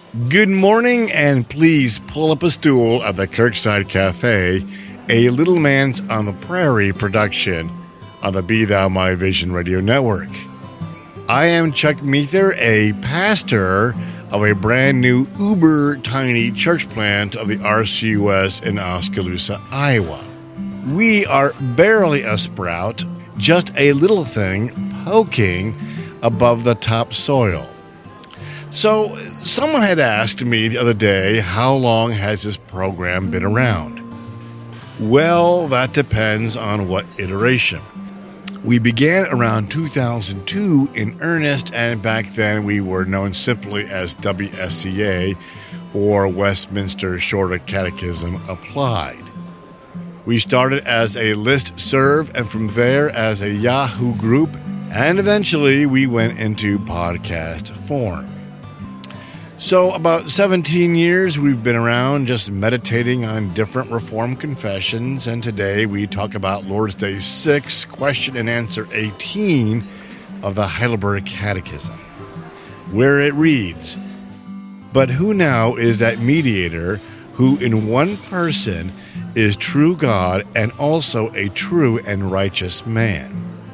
Good morning, and please pull up a stool at the Kirkside Cafe, a Little Man's on the Prairie production on the Be Thou My Vision radio network. I am Chuck Meether, a pastor of a brand new uber tiny church plant of the RCUS in Oskaloosa, Iowa. We are barely a sprout, just a little thing poking above the top soil. So, someone had asked me the other day, how long has this program been around? Well, that depends on what iteration. We began around 2002 in earnest, and back then we were known simply as WSCA, or Westminster Shorter Catechism Applied. We started as a listserv, and from there as a Yahoo group, and eventually we went into podcast form. So about 17 years we've been around just meditating on different Reformed confessions, and today we talk about Lord's Day 6, question and answer 18 of the Heidelberg Catechism, where it reads, "But who now is that mediator who in one person is true God and also a true and righteous man?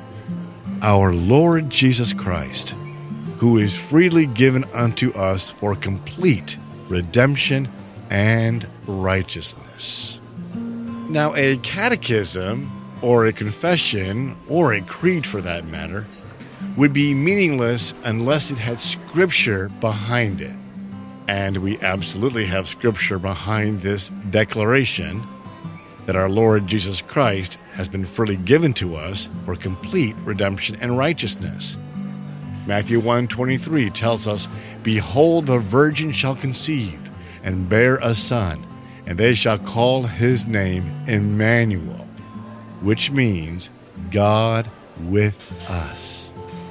Our Lord Jesus Christ, who is freely given unto us for complete redemption and righteousness." Now, a catechism, or a confession, or a creed for that matter, would be meaningless unless it had scripture behind it. And we absolutely have scripture behind this declaration that our Lord Jesus Christ has been freely given to us for complete redemption and righteousness. Matthew 1:23 tells us, "Behold, the virgin shall conceive and bear a son, and they shall call his name Emmanuel," which means God with us.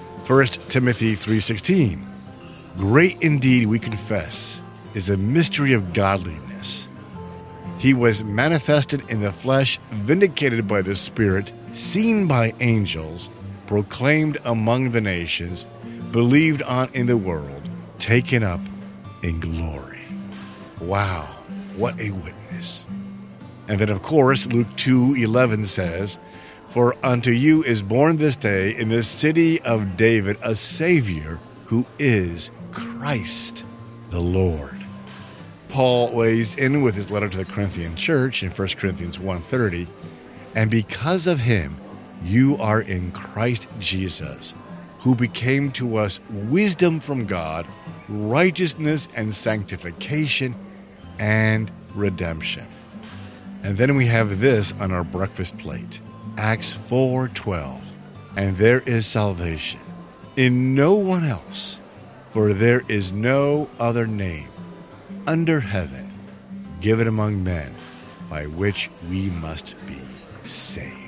1 Timothy 3:16, "Great indeed, we confess, is a mystery of godliness. He was manifested in the flesh, vindicated by the Spirit, seen by angels, proclaimed among the nations, believed on in the world, taken up in glory." Wow, what a witness. And then, of course, Luke 2:11 says, "For unto you is born this day in the city of David a Savior, who is Christ the Lord." Paul weighs in with his letter to the Corinthian church in 1 Corinthians 1:30, "And because of him, you are in Christ Jesus, who became to us wisdom from God, righteousness and sanctification and redemption." And then we have this on our breakfast plate, Acts 4:12, "And there is salvation in no one else, for there is no other name under heaven given among men by which we must be saved."